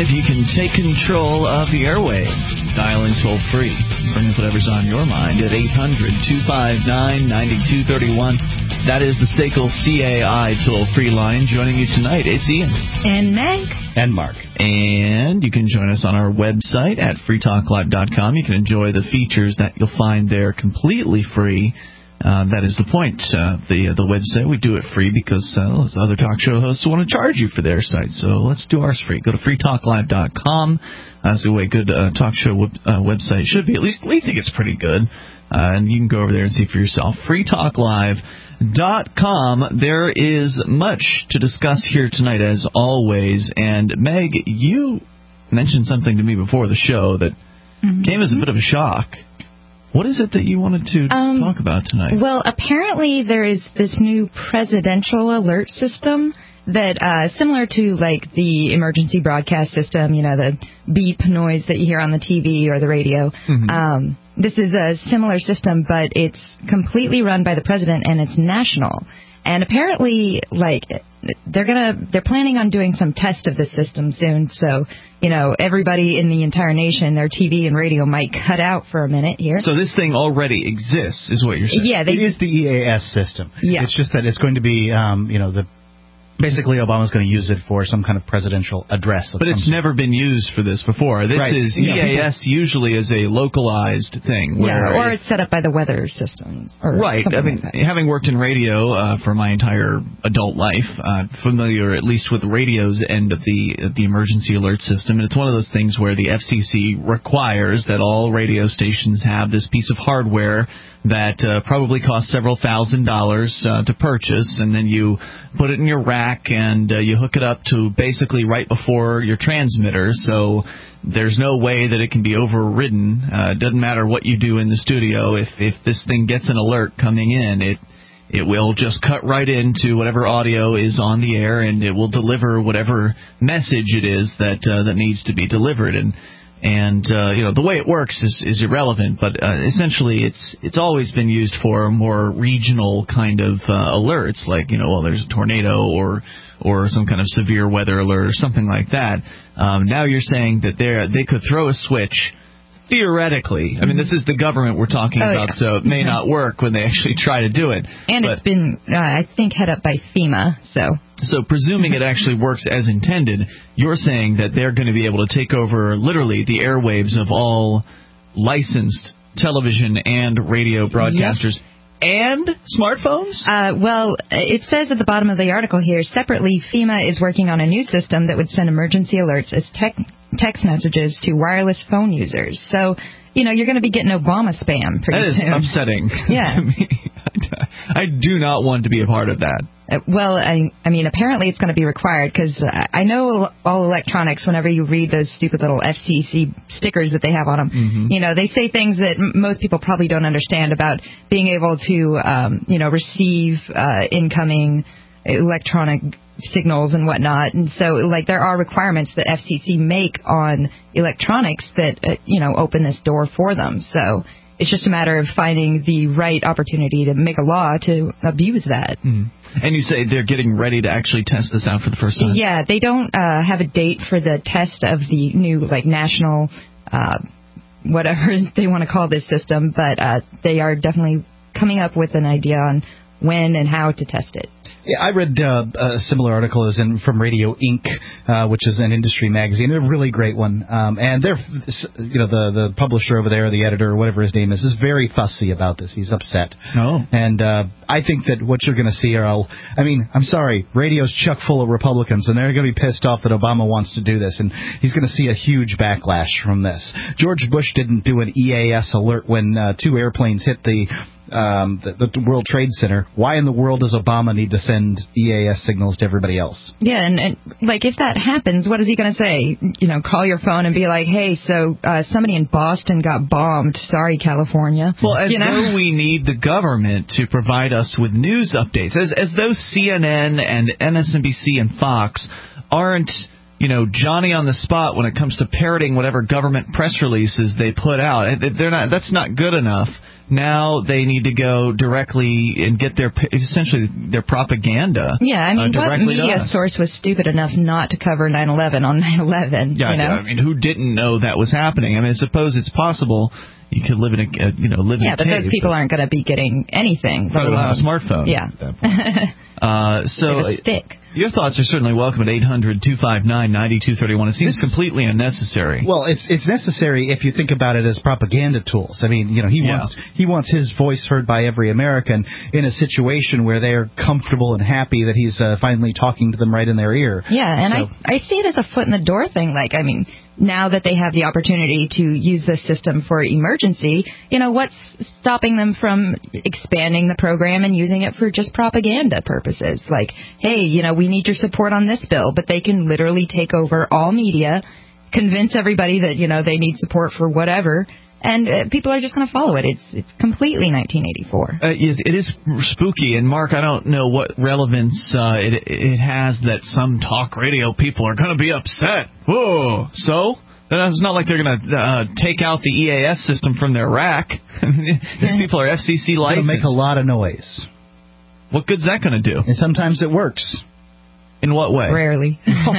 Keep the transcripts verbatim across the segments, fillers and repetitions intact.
Live, you can take control of the airwaves. Dial in toll-free. Bring up whatever's on your mind at eight hundred, two five nine, nine two three one. That is the S A C L C A I toll-free line. Joining you tonight, it's Ian. And Meg. And Mark. And you can join us on our website at free talk live dot com. You can enjoy the features that you'll find there completely free. Uh, that is the point. Uh, the the website, we do it free because uh, other talk show hosts want to charge you for their site. So let's do ours free. Go to free talk live dot com. That's the way a good uh, talk show web, uh, website should be. At least we think it's pretty good. Uh, and you can go over there and see for yourself. free talk live dot com. There is much to discuss here tonight, as always. And, Meg, you mentioned something to me before the show that mm-hmm. came as a bit of a shock. What is it that you wanted to um, talk about tonight? Well, apparently there is this new presidential alert system that, uh, similar to, like, the emergency broadcast system, you know, the beep noise that you hear on the T V or the radio. Mm-hmm. Um, this is a similar system, but it's completely run by the president, and it's national. And apparently, like, they're gonna, they're planning on doing some test of this system soon. So, you know, everybody in the entire nation, their T V and radio might cut out for a minute here. So this thing already exists, is what you're saying? Yeah, they, it is the E A S system. Yeah. It's just that it's going to be, um, you know, the. Basically, Obama's going to use it for some kind of presidential address. But it's sort. never been used for this before. This right. is yeah. E A S usually is a localized thing. Where yeah, or it's set up by the weather systems. Or right. I mean, like having worked in radio uh, for my entire adult life, uh, familiar at least with radio's end of the uh, the emergency alert system, and it's one of those things where the F C C requires that all radio stations have this piece of hardware that uh, probably costs several thousand dollars uh, to purchase, and then you put it in your rack and uh, you hook it up to basically right before your transmitter, so there's no way that it can be overridden. Uh, it doesn't matter what you do in the studio. If if this thing gets an alert coming in, it it will just cut right into whatever audio is on the air, and it will deliver whatever message it is that uh, that needs to be delivered. And And, uh, you know, the way it works is, is irrelevant, but uh, essentially it's it's always been used for more regional kind of uh, alerts, like, you know, well, there's a tornado or or some kind of severe weather alert or something like that. Um, now you're saying that they they could throw a switch, theoretically. I mean, this is the government we're talking oh, about, yeah. so it may not work when they actually try to do it. And but, it's been, uh, I think, head up by FEMA, so... So presuming it actually works as intended, you're saying that they're going to be able to take over literally the airwaves of all licensed television and radio broadcasters yep. and smartphones? Uh, well, it says at the bottom of the article here, separately, FEMA is working on a new system that would send emergency alerts as tech, text messages to wireless phone users. So, you know, you're going to be getting Obama spam pretty soon. That is soon. upsetting Yeah. to me. I do not want to be a part of that. Uh, well, I, I mean, apparently it's going to be required because I know all electronics, whenever you read those stupid little F C C stickers that they have on them, mm-hmm. you know, they say things that m- most people probably don't understand about being able to, um, you know, receive uh, incoming electronic signals and whatnot. And so, like, there are requirements that F C C make on electronics that, uh, you know, open this door for them. So it's just a matter of finding the right opportunity to make a law to abuse that. Mm. And you say they're getting ready to actually test this out for the first time? Yeah, they don't uh, have a date for the test of the new, like, national, uh, whatever they want to call this system, but uh, they are definitely coming up with an idea on when and how to test it. Yeah, I read uh, a similar article as in from Radio Incorporated, uh, which is an industry magazine, a really great one. Um, and they're, you know, the the publisher over there, the editor, or whatever his name is, is very fussy about this. He's upset. Oh. And uh, I think that what you're going to see are, all, I mean, I'm sorry, radio's chock full of Republicans, and they're going to be pissed off that Obama wants to do this, and he's going to see a huge backlash from this. George Bush didn't do an E A S alert when uh, two airplanes hit the Um, the, the World Trade Center. Why in the world does Obama need to send E A S signals to everybody else? Yeah, and, and like, if that happens, what is he going to say? You know, call your phone and be like, hey, so uh, somebody in Boston got bombed. Sorry, California. Well, as you know? though we need the government to provide us with news updates. As, as though C N N and M S N B C and Fox aren't, you know, Johnny on the spot when it comes to parroting whatever government press releases they put out. They're not. That's not good enough. Now they need to go directly and get their essentially their propaganda. Yeah, I mean, uh, what media source was stupid enough not to cover nine eleven on nine eleven? Yeah, you know? yeah, I mean, who didn't know that was happening? I mean, I suppose it's possible you could live in a uh, you know live yeah, in a but cave, those people aren't going to be getting anything. Let alone a smartphone. Yeah. At that point. uh, so a stick. Your thoughts are certainly welcome at eight hundred, two five nine, nine two three one. It seems this, completely unnecessary. Well, it's it's necessary if you think about it as propaganda tools. I mean, you know, he yeah. wants he wants his voice heard by every American in a situation where they are comfortable and happy that he's uh, finally talking to them right in their ear. Yeah, and so, I I see it as a foot in the door thing. Like, I mean, now that they have the opportunity to use this system for emergency, you know, what's stopping them from expanding the program and using it for just propaganda purposes? Like, hey, you know, we need your support on this bill, but they can literally take over all media, convince everybody that, you know, they need support for whatever, and uh, people are just going to follow it. It's it's completely nineteen eighty-four. Uh, it is spooky, and Mark, I don't know what relevance uh, it it has that some talk radio people are going to be upset. Whoa, so? It's not like they're going to uh, take out the E A S system from their rack. These people are F C C licensed. It's going to make a lot of noise. What good's that going to do? And sometimes it works. In what way? Rarely.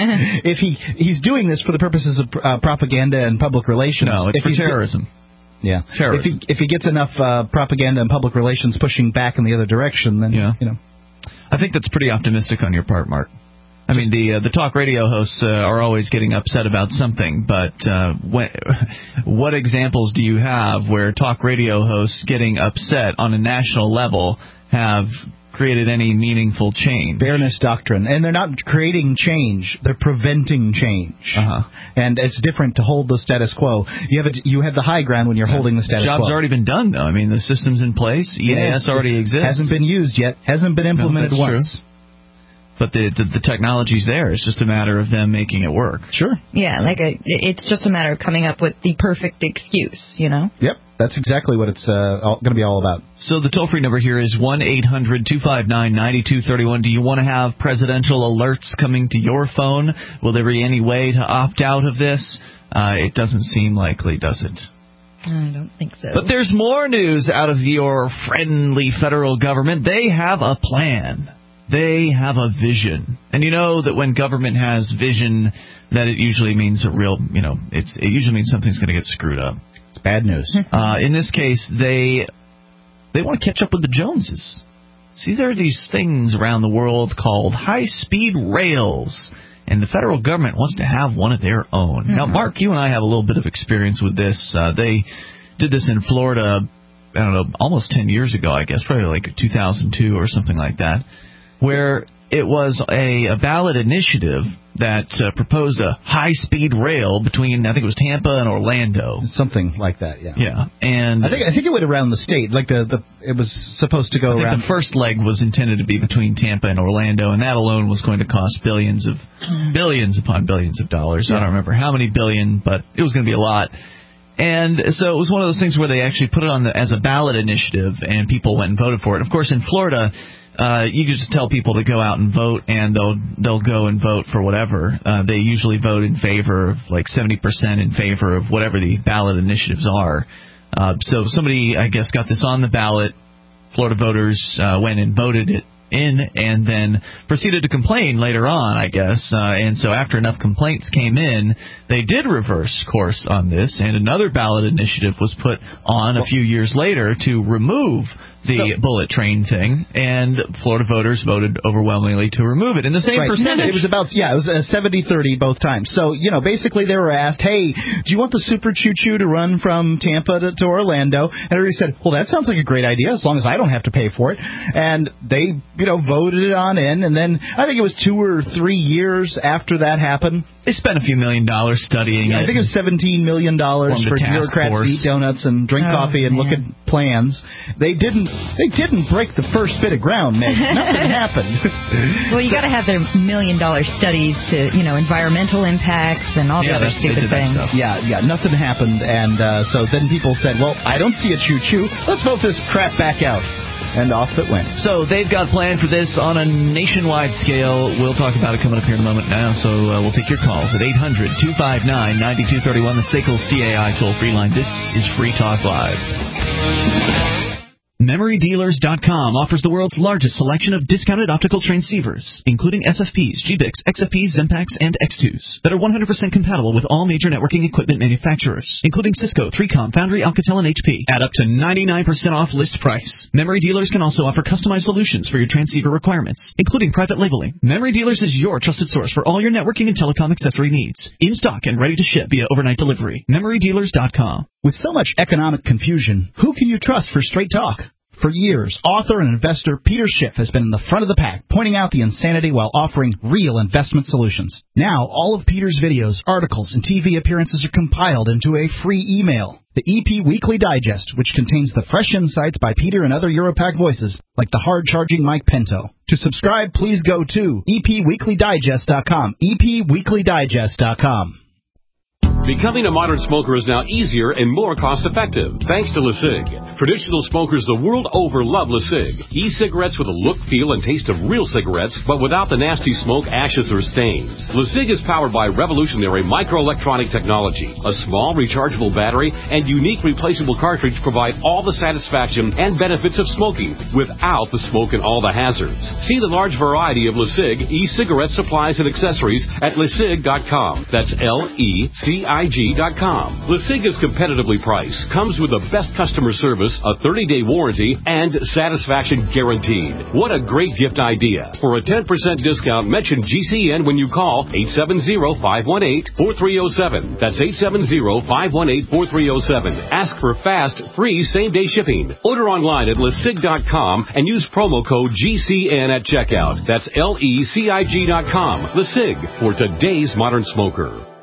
If he he's doing this for the purposes of uh, propaganda and public relations. No, it's if for terrorism. Yeah. Terrorism. If he if he gets enough uh, propaganda and public relations pushing back in the other direction, then yeah. you know. I think that's pretty optimistic on your part, Mark. I mean, the uh, the talk radio hosts uh, are always getting upset about something, but uh, when, what examples do you have where talk radio hosts getting upset on a national level have created any meaningful change? Fairness doctrine. And they're not creating change, they're preventing change. Uh-huh. And it's different to hold the status quo. You have a, you have the high ground when you're yeah. holding the status the job's quo. Job's already been done, though. I mean, the system's in place. E A S yeah, already exists. Hasn't been used yet. Hasn't been implemented no, once. True. But the, the the technology's there. It's just a matter of them making it work. Sure. Yeah, like a, it's just a matter of coming up with the perfect excuse, you know? Yep, that's exactly what it's uh, going to be all about. So the toll-free number here is one eight hundred, two five nine, nine two three one. Do you want to have presidential alerts coming to your phone? Will there be any way to opt out of this? Uh, it doesn't seem likely, does it? I don't think so. But there's more news out of your friendly federal government. They have a plan. They have a vision. And you know that when government has vision, that it usually means a real, you know, it's, it usually means something's going to get screwed up. It's bad news. uh, in this case, they they want to catch up with the Joneses. See, there are these things around the world called high-speed rails, and the federal government wants to have one of their own. Mm-hmm. Now, Mark, you and I have a little bit of experience with this. Uh, they did this in Florida, I don't know, almost ten years ago, I guess, probably like two thousand two or something like that, where it was a, a ballot initiative that uh, proposed a high-speed rail between, I think it was Tampa and Orlando. Something like that, yeah. Yeah, and I think I think it went around the state. Like the, the it was supposed to go I think around. The first leg was intended to be between Tampa and Orlando, and that alone was going to cost billions of billions upon billions of dollars. Yeah. I don't remember how many billion, but it was going to be a lot. And so it was one of those things where they actually put it on the, as a ballot initiative, and people went and voted for it. Of course, in Florida, Uh, you can just tell people to go out and vote, and they'll they'll go and vote for whatever. Uh, they usually vote in favor of like seventy percent in favor of whatever the ballot initiatives are. Uh, so somebody, I guess, got this on the ballot. Florida voters uh, went and voted it in, and then proceeded to complain later on, I guess. Uh, and so after enough complaints came in, they did reverse course on this, and another ballot initiative was put on a few years later to remove the so, bullet train thing, and Florida voters voted overwhelmingly to remove it in the same right. percentage. It was about, yeah, it was a seventy thirty both times. So, you know, basically they were asked, hey, do you want the Super Choo-Choo to run from Tampa to, to Orlando? And everybody said, well, that sounds like a great idea as long as I don't have to pay for it. And they, you know, voted it on in, and then I think it was two or three years after that happened. They spent a few million dollars studying yeah, it. I think it was seventeen million dollars for bureaucrats to eat donuts and drink oh, coffee and man. look at plans. They didn't They didn't break the first bit of ground, Meg. Nothing happened. Well, you got to have their million-dollar studies to, you know, environmental impacts and all yeah, the other stupid things. Yeah, yeah, nothing happened, and uh, so then people said, well, I don't see a choo-choo. Let's vote this crap back out. And off it went. So they've got planned for this on a nationwide scale. We'll talk about it coming up here in a moment now, so uh, we'll take your calls at eight hundred, two five nine, nine two three one, the S A C L C A I toll-free line. This is Free Talk Live. Memory Dealers dot com offers the world's largest selection of discounted optical transceivers, including S F Ps, G B I Cs, X F Ps, Zempax, and X twos, that are one hundred percent compatible with all major networking equipment manufacturers, including Cisco, three com, Foundry, Alcatel, and H P, at up to ninety-nine percent off list price. Memory Dealers can also offer customized solutions for your transceiver requirements, including private labeling. Memory Dealers is your trusted source for all your networking and telecom accessory needs, in stock and ready to ship via overnight delivery. Memory Dealers dot com. With so much economic confusion, who can you trust for straight talk? For years, author and investor Peter Schiff has been in the front of the pack, pointing out the insanity while offering real investment solutions. Now, all of Peter's videos, articles, and T V appearances are compiled into a free email. The E P Weekly Digest, which contains the fresh insights by Peter and other Europac voices, like the hard-charging Mike Pinto. To subscribe, please go to E P Weekly Digest dot com, E P Weekly Digest dot com. Becoming a modern smoker is now easier and more cost-effective, thanks to LeSig. Traditional smokers the world over love LeSig. E-cigarettes with a look, feel, and taste of real cigarettes, but without the nasty smoke, ashes, or stains. LeSig is powered by revolutionary microelectronic technology. A small, rechargeable battery and unique replaceable cartridge provide all the satisfaction and benefits of smoking, without the smoke and all the hazards. See the large variety of LeSig e-cigarette supplies and accessories at LeSig dot com. That's L E C I G dot com. LeSig is competitively priced, comes with the best customer service, a thirty-day warranty, and satisfaction guaranteed. What a great gift idea. For a ten percent discount, mention G C N when you call eight seven zero, five one eight, four three zero seven. That's eight seven zero, five one eight, four three zero seven. Ask for fast, free same-day shipping. Order online at LeSig dot com and use promo code G C N at checkout. That's L E C I G dot com. LeSig, for today's modern smoker.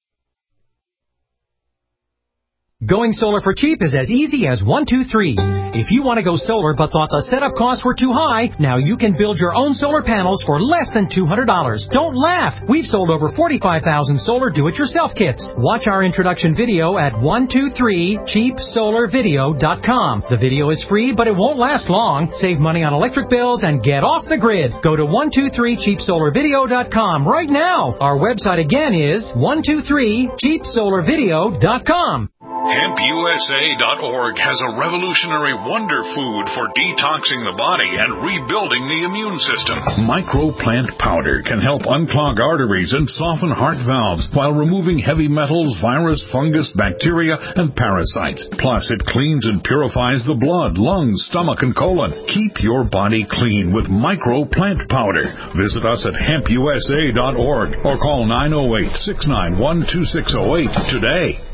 Going solar for cheap is as easy as one, two, three. If you want to go solar but thought the setup costs were too high, now you can build your own solar panels for less than two hundred dollars. Don't laugh! We've sold over forty-five thousand solar do-it-yourself kits. Watch our introduction video at one two three cheap solar video dot com. The video is free, but it won't last long. Save money on electric bills and get off the grid. Go to one two three cheap solar video dot com right now. Our website again is one two three cheap solar video dot com. Hemp U S A dot org has a revolutionary wonder food for detoxing the body and rebuilding the immune system. Microplant powder can help unclog arteries and soften heart valves while removing heavy metals, virus, fungus, bacteria, and parasites. Plus, it cleans and purifies the blood, lungs, stomach, and colon. Keep your body clean with Microplant powder. Visit us at hemp U S A dot org or call nine oh eight, six nine one, two six oh eight today.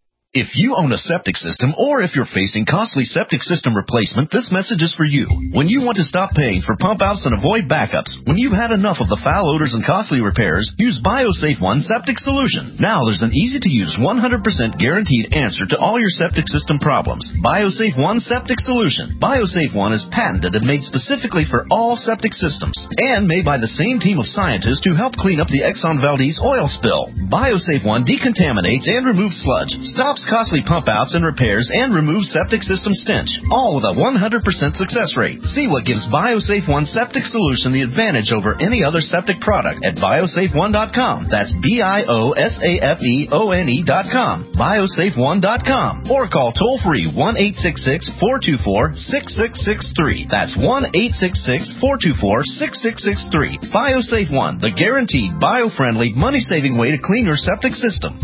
If you own a septic system or if you're facing costly septic system replacement, this message is for you. When you want to stop paying for pump outs and avoid backups, when you've had enough of the foul odors and costly repairs, use BioSafe One Septic Solution. Now there's an easy-to-use one hundred percent guaranteed answer to all your septic system problems. BioSafe One Septic Solution. BioSafe One is patented and made specifically for all septic systems and made by the same team of scientists who helped clean up the Exxon Valdez oil spill. BioSafe One decontaminates and removes sludge, stops costly pump outs and repairs, and removes septic system stench, all with a one hundred percent success rate. See what gives BioSafe One Septic Solution the advantage over any other septic product at biosafe one dot com. That's B I O S A F E O N E dot com. biosafe one dot com. Or call toll-free one eight six six, four two four, six six six three. That's one eight six six, four two four, six six six three. BioSafe One, the guaranteed, bio-friendly, money-saving way to clean your septic system.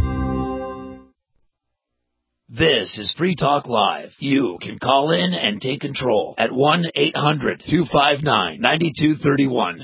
This is Free Talk Live. You can call in and take control at one eight hundred, two five nine, nine two three one.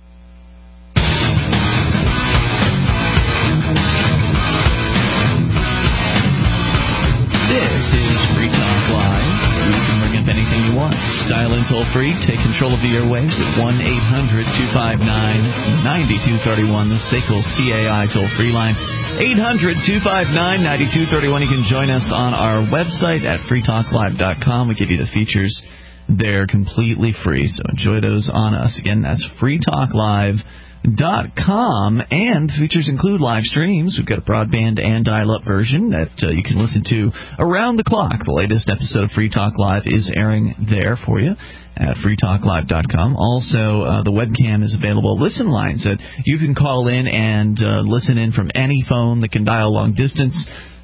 This is Free Talk Live. You can bring up anything you want. Just dial in toll free. Take control of the airwaves at one eight hundred, two five nine, nine two three one, the S A C L C A I toll-free line. eight hundred, two five nine, nine two three one. You can join us on our website at free talk live dot com. We give you the features. They're completely free, so enjoy those on us. Again, that's free talk live dot com, and features include live streams. We've got a broadband and dial-up version that uh, you can listen to around the clock. The latest episode of Free Talk Live is airing there for you at free talk live dot com. Also, uh, the webcam is available. Listen lines that you can call in and uh, listen in from any phone that can dial long distance.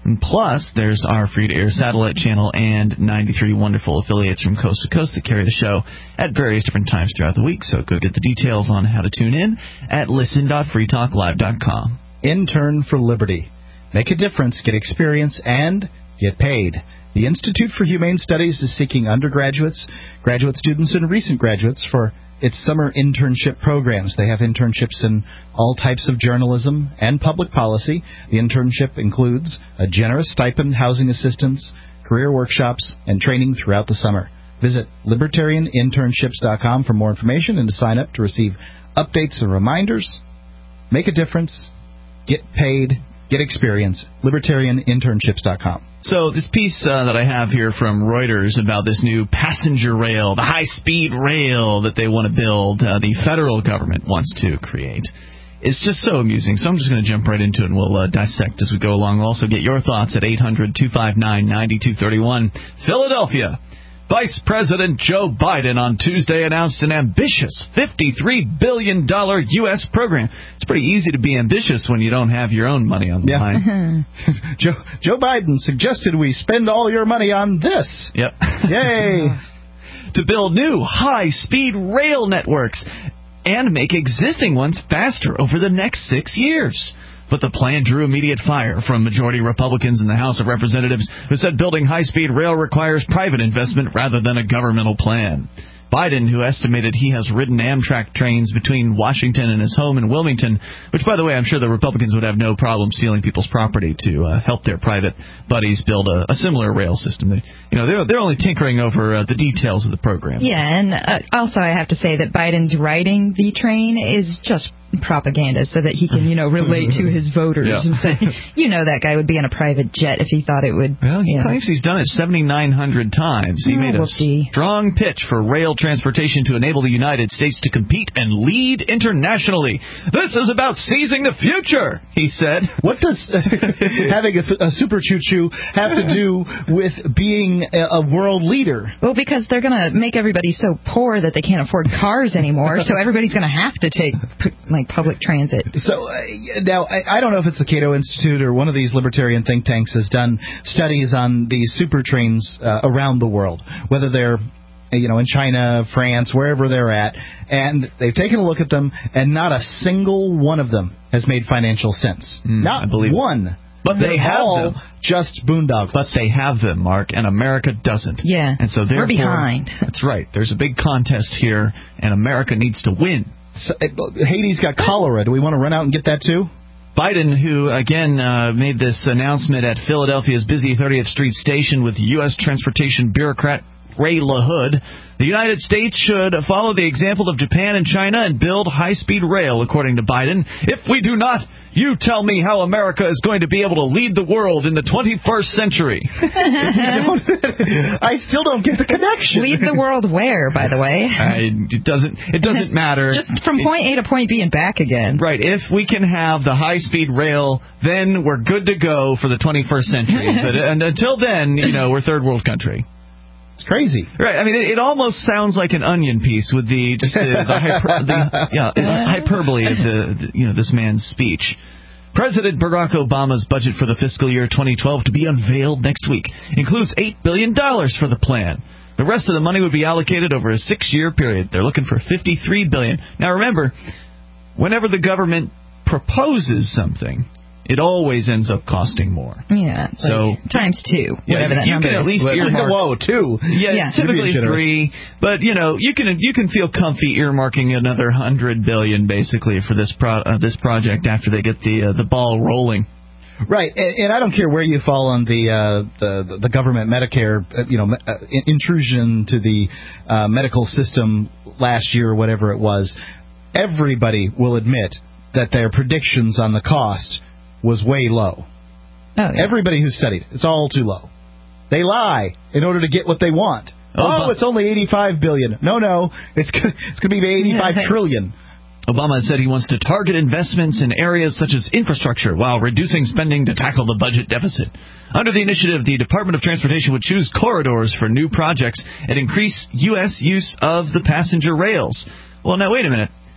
And plus, there's our free-to-air satellite channel and ninety-three wonderful affiliates from coast to coast that carry the show at various different times throughout the week. So go get the details on how to tune in at listen dot free talk live dot com. Intern for Liberty. Make a difference, get experience, and get paid. The Institute for Humane Studies is seeking undergraduates, graduate students, and recent graduates for its summer internship programs. They have internships in all types of journalism and public policy. The internship includes a generous stipend, housing assistance, career workshops, and training throughout the summer. Visit libertarian internships dot com for more information and to sign up to receive updates and reminders. Make a difference. Get paid. Get experience. libertarian internships dot com. So this piece uh, that I have here from Reuters about this new passenger rail, the high-speed rail that they want to build, uh, the federal government wants to create, it's just so amusing. So I'm just going to jump right into it, and we'll uh, dissect as we go along. We'll also get your thoughts at eight hundred two five nine nine two three one. Philadelphia. Vice President Joe Biden on Tuesday announced an ambitious fifty-three billion dollars U S program. It's pretty easy to be ambitious when you don't have your own money on the yeah. line. Joe, Joe Biden suggested we spend all your money on this. Yep. Yay. To build new high-speed rail networks and make existing ones faster over the next six years. But the plan drew immediate fire from majority Republicans in the House of Representatives who said building high-speed rail requires private investment rather than a governmental plan. Biden, who estimated he has ridden Amtrak trains between Washington and his home in Wilmington, which, by the way, I'm sure the Republicans would have no problem stealing people's property to uh, help their private buddies build a, a similar rail system. They, you know, they're, they're only tinkering over uh, the details of the program. Yeah, and uh, also I have to say that Biden's riding the train is just propaganda so that he can, you know, relate to his voters yeah. and say, you know, that guy would be in a private jet if he thought it would. Well, he you know. claims he's done it seventy-nine hundred times. He Oh, made a we'll see. strong pitch for rail transportation to enable the United States to compete and lead internationally. This is about seizing the future, he said. What does having a, a super choo-choo have to do with being a, a world leader? Well, because they're going to make everybody so poor that they can't afford cars anymore, so everybody's going to have to take, like, public transit. So uh, now I, I don't know if it's the Cato Institute or one of these libertarian think tanks has done studies on these super trains uh, around the world, whether they're you know in China, France, wherever they're at, and they've taken a look at them, and not a single one of them has made financial sense. Mm, not I believe one. It. But they have all them. Just boondoggles. But they have them, Mark, and America doesn't. Yeah. And so therefore, we're behind. That's right. There's a big contest here, and America needs to win. So, Haiti's got cholera. Do we want to run out and get that too? Biden, who again uh, made this announcement at Philadelphia's busy thirtieth Street station with U S transportation bureaucrat Ray LaHood, the United States should follow the example of Japan and China and build high-speed rail, according to Biden. If we do not, you tell me how America is going to be able to lead the world in the twenty-first century. I still don't get the connection. Lead the world where, by the way? I, it doesn't. It doesn't matter. Just from point A to point B and back again. Right. If we can have the high-speed rail, then we're good to go for the twenty-first century. But and until then, you know, we're third world country. It's crazy. Right. I mean, it, it almost sounds like an onion piece with the just the, the, hyper, the yeah, hyperbole of the, the you know this man's speech. President Barack Obama's budget for the fiscal year twenty twelve to be unveiled next week includes eight billion dollars for the plan. The rest of the money would be allocated over a six-year period. They're looking for fifty-three billion dollars. Now, remember, whenever the government proposes something, it always ends up costing more. Yeah. So like times two, yeah, whatever that you number can is. at least earmark. Whoa, two. Yeah, Yeah. typically three. But you know, you can you can feel comfy earmarking another hundred billion basically for this pro, uh, this project after they get the uh, the ball rolling. Right, and, and I don't care where you fall on the uh, the the government Medicare, uh, you know, uh, intrusion to the uh, medical system last year or whatever it was. Everybody will admit that their predictions on the cost was way low. Oh, yeah. Everybody who studied it, it's all too low. They lie in order to get what they want. Obama. Oh, it's only eighty-five billion dollars. No, no, it's it's going to be eighty-five trillion dollars. Obama said he wants to target investments in areas such as infrastructure while reducing spending to tackle the budget deficit. Under the initiative, the Department of Transportation would choose corridors for new projects and increase U S use of the passenger rails. Well, now, wait a minute.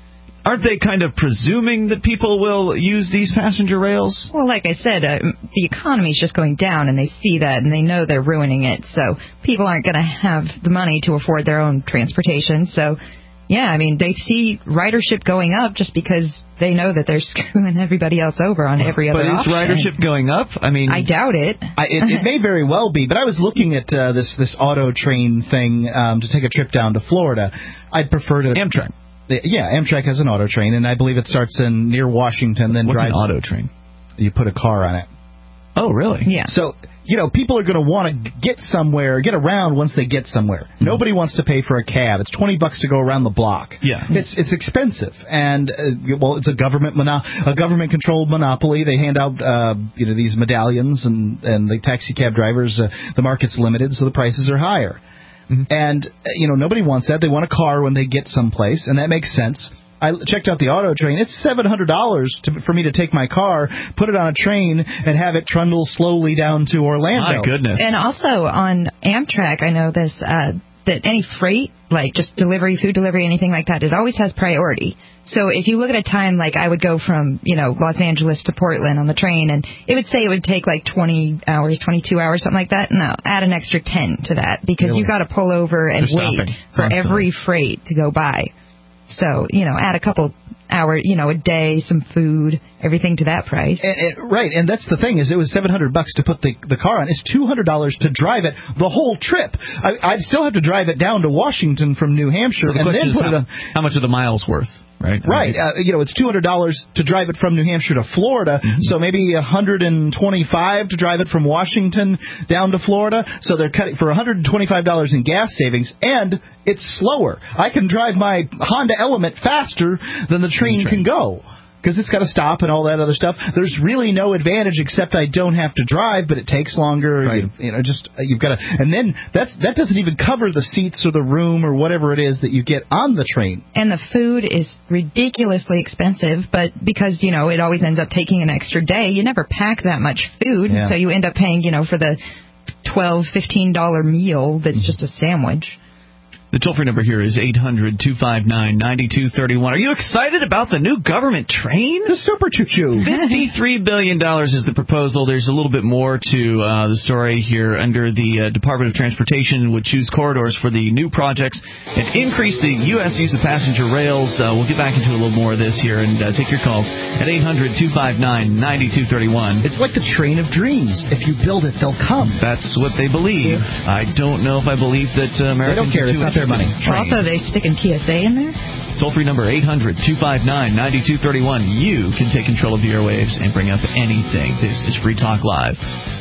aren't they kind of presuming that people will use these passenger rails? Well, like I said, uh, the economy is just going down, and they see that, and they know they're ruining it. So people aren't going to have the money to afford their own transportation. So, yeah, I mean, they see ridership going up just because they know that they're screwing everybody else over on every other But is option. ridership going up? I mean, I doubt it. I, it, it may very well be, but I was looking at uh, this this auto train thing um, to take a trip down to Florida. I'd prefer to Amtrak. Yeah, Amtrak has an auto train, and I believe it starts in near Washington, then What's drives. an auto train? You put a car on it. Oh, really? Yeah. So, you know, people are going to want to get somewhere, get around once they get somewhere. Mm-hmm. Nobody wants to pay for a cab. It's twenty bucks to go around the block. Yeah. It's it's expensive, and uh, well, it's a government mono- a government controlled monopoly. They hand out uh, you know these medallions, and and the taxi cab drivers. Uh, the market's limited, so the prices are higher. Mm-hmm. And uh, you know, nobody wants that. They want a car when they get someplace, and that makes sense. I checked out the auto train. It's seven hundred dollars for me to take my car, put it on a train, and have it trundle slowly down to Orlando. My goodness. And also on Amtrak, I know this, uh, that any freight, like just delivery, food delivery, anything like that, it always has priority. So if you look at a time, like I would go from, you know, Los Angeles to Portland on the train, and it would say it would take like twenty hours, twenty-two hours, something like that. No, add an extra ten to that, because Really? you got to pull over and They're wait stopping for constantly. every freight to go by. So, you know, add a couple hours, you know, a day, some food, everything to that price. And, and, right, and that's the thing, is it was seven hundred bucks to put the the car on. It's two hundred dollars to drive it the whole trip. I, I'd still have to drive it down to Washington from New Hampshire, So the and question then is put how, it on. how much are the miles worth? Right. Right, uh, you know, it's two hundred dollars to drive it from New Hampshire to Florida, mm-hmm. so maybe one hundred twenty-five dollars to drive it from Washington down to Florida. So they're cutting for one hundred twenty-five dollars in gas savings, and it's slower. I can drive my Honda Element faster than the train, train. can go, because it's got to stop and all that other stuff. There's really no advantage except I don't have to drive, but it takes longer. Right. You, you know, just uh, you've got to, and then that's that doesn't even cover the seats or the room or whatever it is that you get on the train. And the food is ridiculously expensive, but because, you know, it always ends up taking an extra day, you never pack that much food, Yeah. so you end up paying, you know, for the twelve dollars, fifteen dollars meal that's just a sandwich. The toll-free number here is eight hundred, two five nine, nine two three one. Are you excited about the new government train? The Super Choo-Choo. fifty-three billion dollars is the proposal. There's a little bit more to uh, the story here. Under the uh, Department of Transportation would choose corridors for the new projects and increase the U S use of passenger rails. Uh, we'll get back into a little more of this here and uh, take your calls at eight hundred, two five nine, nine two three one. It's like the train of dreams. If you build it, they'll come. That's what they believe. Yeah. I don't know if I believe that uh, Americans They don't care. It's not their money. Well, also, they sticking T S A in there? Toll-free number eight hundred, two five nine, nine two three one. You can take control of the airwaves and bring up anything. This is Free Talk Live.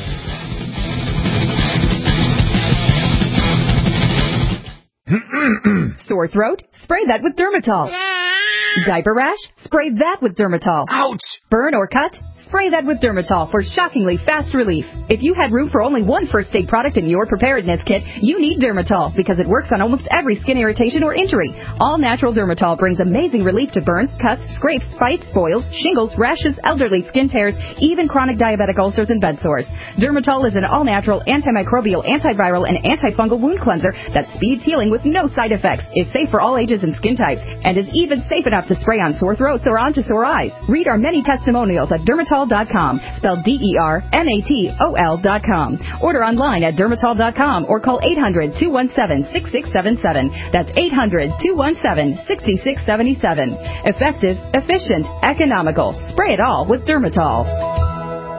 Sore throat? Spray that with Dermatol. Diaper rash? Spray that with Dermatol. Ouch! Burn or cut? Spray that with Dermatol for shockingly fast relief. If you had room for only one first aid product in your preparedness kit, you need Dermatol because it works on almost every skin irritation or injury. All natural Dermatol brings amazing relief to burns, cuts, scrapes, bites, boils, shingles, rashes, elderly skin tears, even chronic diabetic ulcers and bed sores. Dermatol is an all-natural antimicrobial, antiviral, and antifungal wound cleanser that speeds healing with no side effects, is safe for all ages and skin types, and is even safe enough to spray on sore throats or onto sore eyes. Read our many testimonials at Dermatol dot com, spelled D E R M A T O L dot com. Order online at Dermatol dot com or call eight hundred, two one seven, six six seven seven. That's eight hundred, two one seven, six six seven seven. Effective, efficient, economical. Spray it all with Dermatol.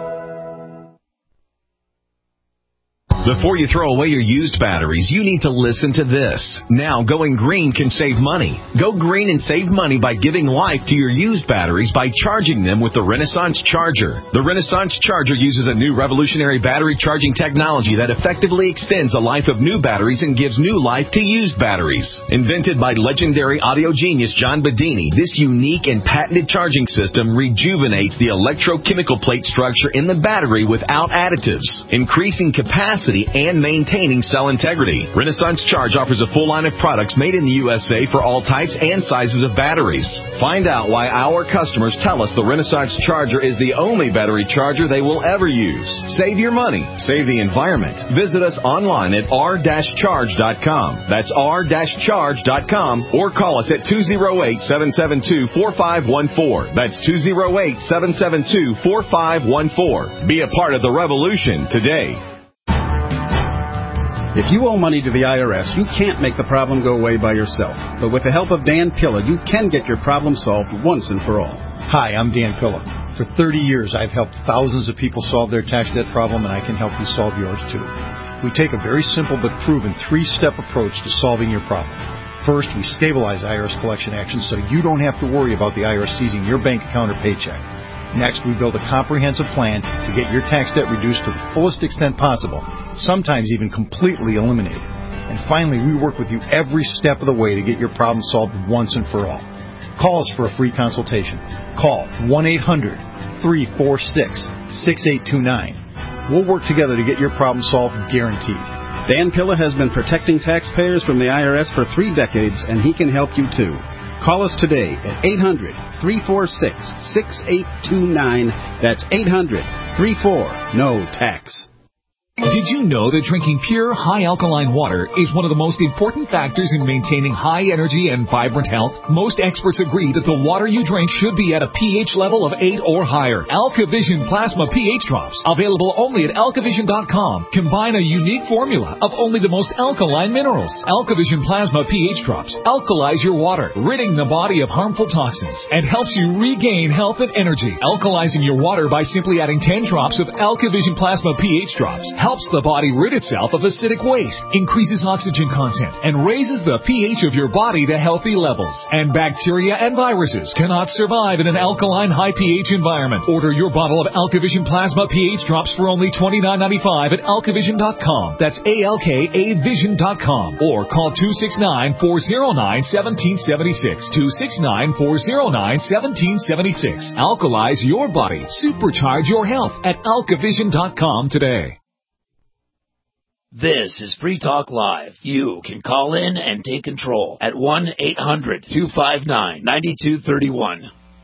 Before you throw away your used batteries, you need to listen to this. Now, going green can save money. Go green and save money by giving life to your used batteries by charging them with the Renaissance Charger. The Renaissance Charger uses a new revolutionary battery charging technology that effectively extends the life of new batteries and gives new life to used batteries. Invented by legendary audio genius John Bedini, this unique and patented charging system rejuvenates the electrochemical plate structure in the battery without additives, increasing capacity capacity and maintaining cell integrity. Renaissance Charge offers a full line of products made in the U S A for all types and sizes of batteries. Find out why our customers tell us the Renaissance Charger is the only battery charger they will ever use. Save your money. Save the environment. Visit us online at r dash charge dot com. That's r dash charge dot com or call us at two oh eight, seven seven two, four five one four. That's two oh eight, seven seven two, four five one four. Be a part of the revolution today. If you owe money to the I R S, you can't make the problem go away by yourself. But with the help of Dan Pilla, you can get your problem solved once and for all. Hi, I'm Dan Pilla. For thirty years, I've helped thousands of people solve their tax debt problem, and I can help you solve yours, too. We take a very simple but proven three-step approach to solving your problem. First, we stabilize I R S collection actions so you don't have to worry about the I R S seizing your bank account or paycheck. Next, we build a comprehensive plan to get your tax debt reduced to the fullest extent possible, sometimes even completely eliminated. And finally, we work with you every step of the way to get your problem solved once and for all. Call us for a free consultation. Call one eight hundred, three four six, six eight two nine. We'll work together to get your problem solved, guaranteed. Dan Pilla has been protecting taxpayers from the I R S for three decades, and he can help you too. Call us today at eight hundred, three four six, six eight two nine. That's eight hundred, three four, N O T A X. Did you know that drinking pure, high-alkaline water is one of the most important factors in maintaining high energy and vibrant health? Most experts agree that the water you drink should be at a pH level of eight or higher. AlkaVision Plasma pH Drops, available only at alkavision dot com, combine a unique formula of only the most alkaline minerals. AlkaVision Plasma pH Drops alkalize your water, ridding the body of harmful toxins, and helps you regain health and energy. Alkalizing your water by simply adding ten drops of AlkaVision Plasma pH Drops helps the body rid itself of acidic waste, increases oxygen content, and raises the pH of your body to healthy levels. And bacteria and viruses cannot survive in an alkaline high pH environment. Order your bottle of AlkaVision Plasma pH Drops for only twenty-nine ninety-five at alkavision dot com. That's A L K A vision dot com. Or call two six nine, four oh nine, one seven seven six. two six nine, four oh nine, one seven seven six. Alkalize your body. Supercharge your health at alkavision dot com today. This is Free Talk Live. You can call in and take control at one eight hundred, two five nine, nine two three one.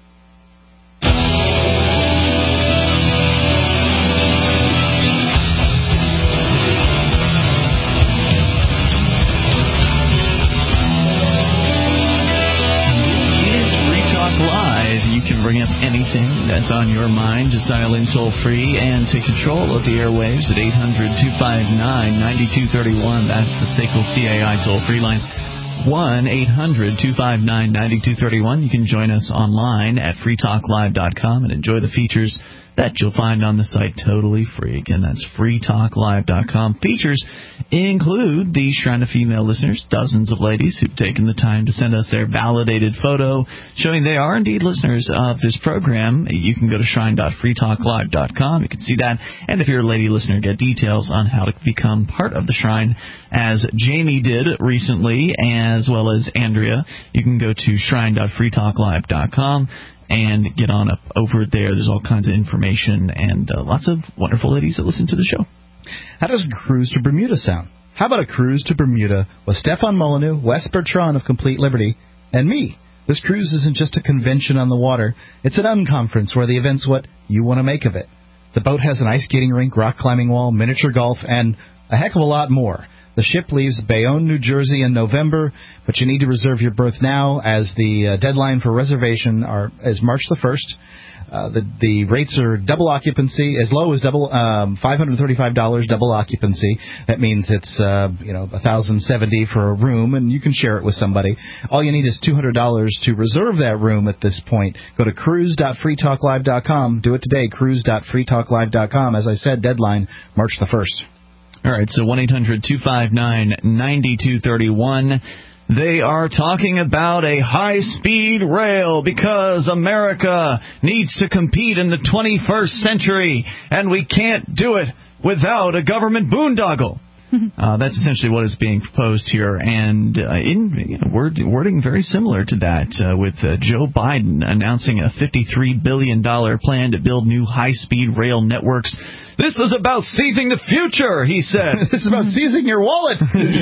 Bring up anything that's on your mind. Just dial in toll-free and take control of the airwaves at eight hundred, two five nine, nine two three one. That's the S A C L C A I toll-free line. one eight hundred, two five nine, nine two three one. You can join us online at free talk live dot com and enjoy the features that you'll find on the site totally free. Again, that's free talk live dot com. Features include the Shrine of Female listeners, dozens of ladies who've taken the time to send us their validated photo showing they are indeed listeners of this program. You can go to shrine dot free talk live dot com. You can see that. And if you're a lady listener, get details on how to become part of the Shrine, as Jamie did recently, as well as Andrea. You can go to shrine dot free talk live dot com. and get on up over there. There's all kinds of information and uh, lots of wonderful ladies that listen to the show. How does a cruise to Bermuda sound? How about a cruise to Bermuda with Stefan Molyneux, Wes Bertrand of Complete Liberty, and me? This cruise isn't just a convention on the water. It's an unconference where the event's what you want to make of it. The boat has an ice skating rink, rock climbing wall, miniature golf, and a heck of a lot more. The ship leaves Bayonne, New Jersey in November, but you need to reserve your berth now, as the uh, deadline for reservation are, is March the first. Uh, the, the rates are double occupancy, as low as double um, five hundred thirty-five dollars double occupancy. That means it's uh, you know one thousand seventy dollars for a room, and you can share it with somebody. All you need is two hundred dollars to reserve that room at this point. Go to cruise dot free talk live dot com. Do it today, cruise dot free talk live dot com. As I said, deadline March the first. All right, so one eight hundred two five nine nine two three one. They are talking about a high-speed rail because America needs to compete in the twenty-first century, and we can't do it without a government boondoggle. Uh, that's essentially what is being proposed here, and uh, in you know, word, wording very similar to that, uh, with uh, Joe Biden announcing a fifty-three billion dollars plan to build new high-speed rail networks. This is about seizing the future, he said. This is about seizing your wallet.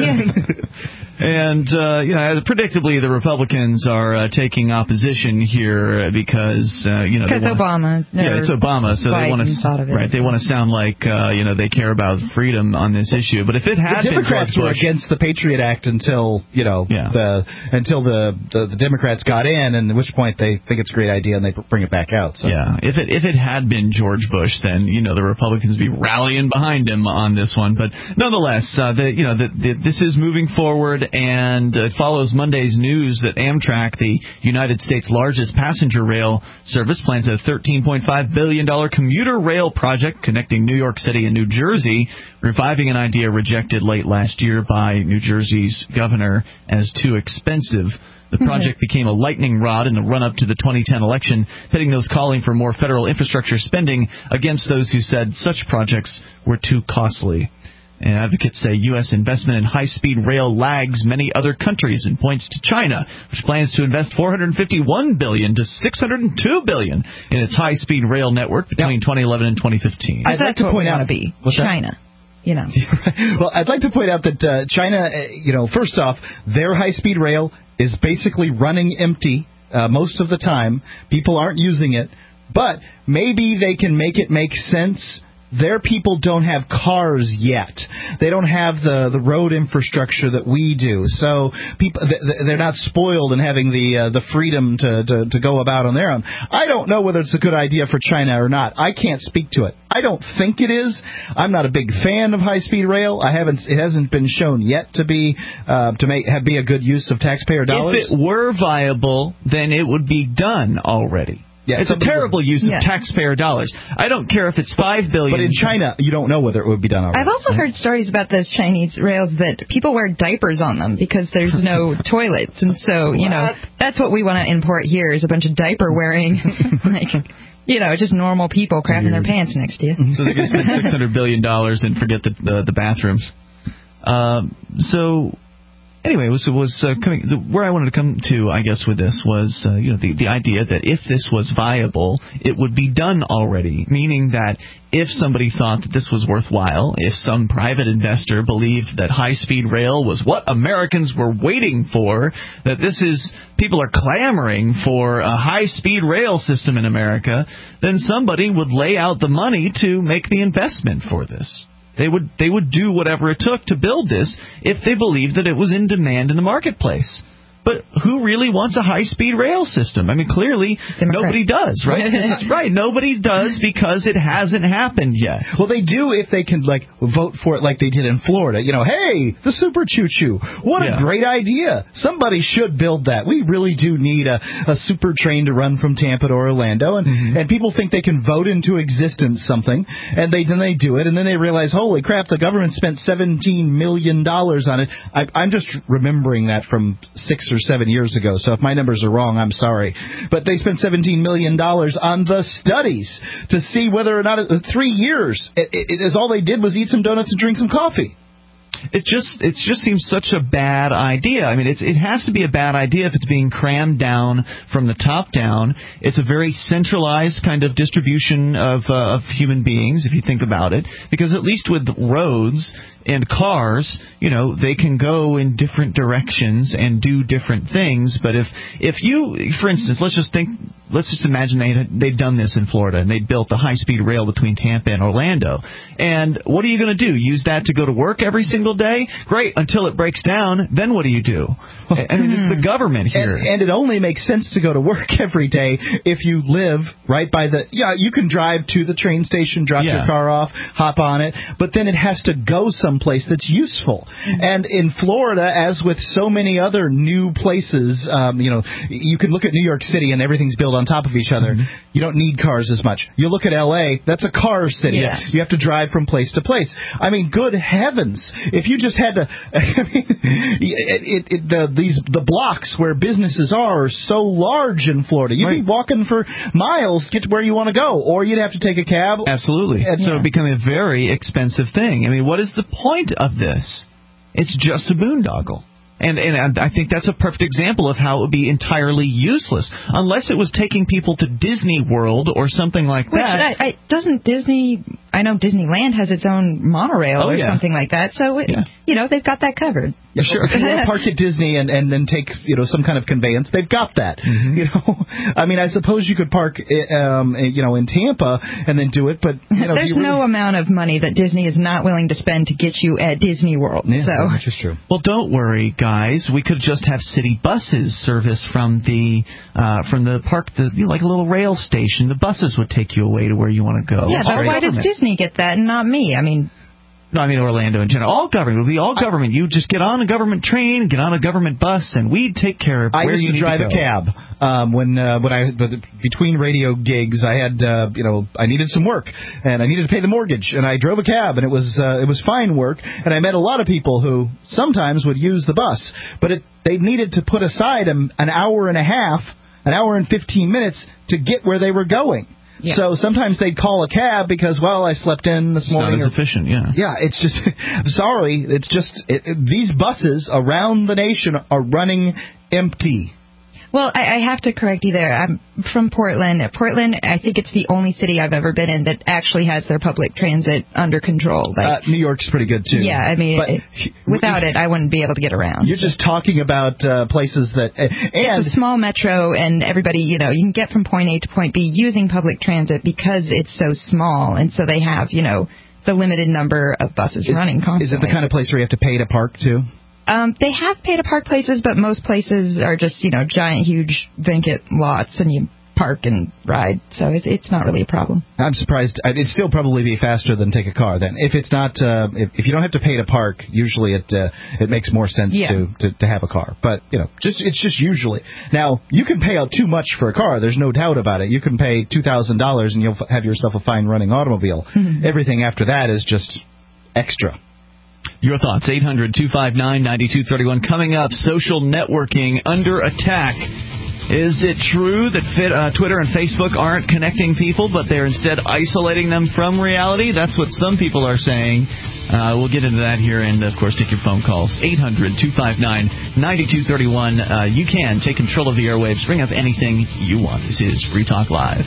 And, uh, you know, predictably, the Republicans are uh, taking opposition here because, uh, you know, because Obama. Yeah, it's Obama, so Biden they want to, right? They want to sound like, uh, you know, they care about freedom on this issue. But if it had the been Democrats George were Bush, against the Patriot Act until you know yeah. the until the, the the Democrats got in, and at which point they think it's a great idea and they bring it back out. So. Yeah, if it if it had been George Bush, then you know the Republicans would be rallying behind him on this one. But nonetheless, uh, the you know the, the, this is moving forward. And it follows Monday's news that Amtrak, the United States' largest passenger rail service, plans a thirteen point five billion dollars commuter rail project connecting New York City and New Jersey, reviving an idea rejected late last year by New Jersey's governor as too expensive. The project became a lightning rod in the run-up to the twenty ten election, pitting those calling for more federal infrastructure spending against those who said such projects were too costly. And advocates say U S investment in high-speed rail lags many other countries and points to China, which plans to invest four hundred fifty-one billion dollars to six hundred two billion dollars in its high-speed rail network between yep. twenty eleven and twenty fifteen. I'd like to point out, be China. You know. Well, I'd like to point out that uh, China, uh, you know, first off, their high-speed rail is basically running empty uh, most of the time. People aren't using it, but maybe they can make it make sense. Their people don't have cars yet. They don't have the, the road infrastructure that we do. So people they're not spoiled in having the uh, the freedom to, to, to go about on their own. I don't know whether it's a good idea for China or not. I can't speak to it. I don't think it is. I'm not a big fan of high-speed rail. I haven't. It hasn't been shown yet to be uh, to make have be a good use of taxpayer dollars. If it were viable, then it would be done already. Yeah, it's a terrible would, use of yeah. taxpayer dollars. I don't care if it's five billion But dollars. in China, you don't know whether it would be done already. I've also heard stories about those Chinese rails that people wear diapers on them because there's no toilets. And so, you know, that's what we want to import here is a bunch of diaper-wearing, like, you know, just normal people crapping their pants next to you. So they can spend six hundred billion dollars and forget the, the, the bathrooms. Uh, so... Anyway, was was uh, coming the, where I wanted to come to, I guess, with this was uh, you know the the idea that if this was viable, it would be done already. Meaning that if somebody thought that this was worthwhile, if some private investor believed that high-speed rail was what Americans were waiting for, that this is people are clamoring for a high-speed rail system in America, then somebody would lay out the money to make the investment for this. They would they would do whatever it took to build this if they believed that it was in demand in the marketplace. But who really wants a high-speed rail system? I mean, clearly, Democrat. Nobody does, right? That's right. Nobody does because it hasn't happened yet. Well, they do if they can, like, vote for it like they did in Florida. You know, hey, the Super Choo-Choo. What yeah. a great idea. Somebody should build that. We really do need a, a super train to run from Tampa to Orlando. And, mm-hmm. and people think they can vote into existence something, and they then they do it, and then they realize, holy crap, the government spent seventeen million dollars on it. I, I'm just remembering that from six or seven years ago, so if my numbers are wrong, I'm sorry. But they spent seventeen million dollars on the studies to see whether or not, it, three years, it, it, it, all they did was eat some donuts and drink some coffee. It just it just seems such a bad idea. I mean, it's it has to be a bad idea if it's being crammed down from the top down. It's a very centralized kind of distribution of uh, of human beings, if you think about it. Because at least with roads and cars, you know, they can go in different directions and do different things. But if if you, for instance, let's just think, let's just imagine they they'd done this in Florida and they'd built the high-speed rail between Tampa and Orlando. And what are you going to do? Use that to go to work every single day? Great, until it breaks down. Then what do you do? I mean, it's the government here, and, and it only makes sense to go to work every day if you live right by the. Yeah, you can drive to the train station, drop yeah. your car off, hop on it, but then it has to go someplace that's useful. And in Florida, as with so many other new places, um, you know, you can look at New York City and everything's built on top of each other. Mm-hmm. You don't need cars as much. You look at L A, that's a car city. Yes. You have to drive from place to place. I mean, good heavens, if you just had to, I mean, it, it, the, these the blocks where businesses are are so large in Florida. You'd right. be walking for miles to get to where you want to go, or you'd have to take a cab. Absolutely. And so yeah. it became a very expensive thing. I mean, what is the point of this. It's just a boondoggle. And and I think that's a perfect example of how it would be entirely useless, unless it was taking people to Disney World or something like Which, that. I, I, doesn't Disney, I know Disneyland has its own monorail oh, or yeah. something like that, so, it, yeah. you know, they've got that covered. Yeah, sure. If you want to park at Disney and, and then take, you know, some kind of conveyance, they've got that. Mm-hmm. You know, I mean, I suppose you could park, um, you know, in Tampa and then do it, but you know, there's you really... no amount of money that Disney is not willing to spend to get you at Disney World. Yeah, so. which is true. Well, don't worry, guys. We could just have city buses service from the uh, from the park, the, you know, like a little rail station. The buses would take you away to where you want to go. Yeah, but why does Disney get that and not me? I mean. No, I mean Orlando in general. All government. It would be all government. You just get on a government train, get on a government bus, and we'd take care of I where you used to need drive to go. a cab um, when uh, when I between radio gigs. I had uh, you know I needed some work and I needed to pay the mortgage, and I drove a cab, and it was uh, it was fine work. And I met a lot of people who sometimes would use the bus, but it, they needed to put aside an, an hour and a half, an hour and fifteen minutes to get where they were going. Yeah. So sometimes they'd call a cab because, well, I slept in this it's morning. It's not as or, efficient, yeah. Yeah, it's just, I'm sorry, it's just, it, it, these buses around the nation are running empty. Well, I, I have to correct you there. I'm from Portland. Portland, I think it's the only city I've ever been in that actually has their public transit under control. Like, uh, New York's pretty good, too. Yeah, I mean, but, it, without it, I wouldn't be able to get around. You're so. just talking about uh, places that... Uh, and it's a small metro, and everybody, you know, you can get from point A to point B using public transit because it's so small, and so they have, you know, the limited number of buses is, running constantly. Is it the kind of place where you have to pay to park, too? Um, they have pay-to-park places, but most places are just, you know, giant, huge vacant lots, and you park and ride. So it's it's not really a problem. I'm surprised. It'd still probably be faster than take a car. Then, if it's not, uh, if, if you don't have to pay to park, usually it uh, it makes more sense yeah. to, to to have a car. But you know, just it's just usually. Now you can pay out too much for a car. There's no doubt about it. You can pay two thousand dollars and you'll have yourself a fine running automobile. Mm-hmm. Everything after that is just extra. Your thoughts, eight hundred two five nine nine two three one. Coming up, social networking under attack. Is it true that fit, uh, Twitter and Facebook aren't connecting people, but they're instead isolating them from reality? That's what some people are saying. Uh, we'll get into that here and, of course, take your phone calls. eight hundred two five nine nine two three one. Uh, you can take control of the airwaves. Bring up anything you want. This is Free Talk Live.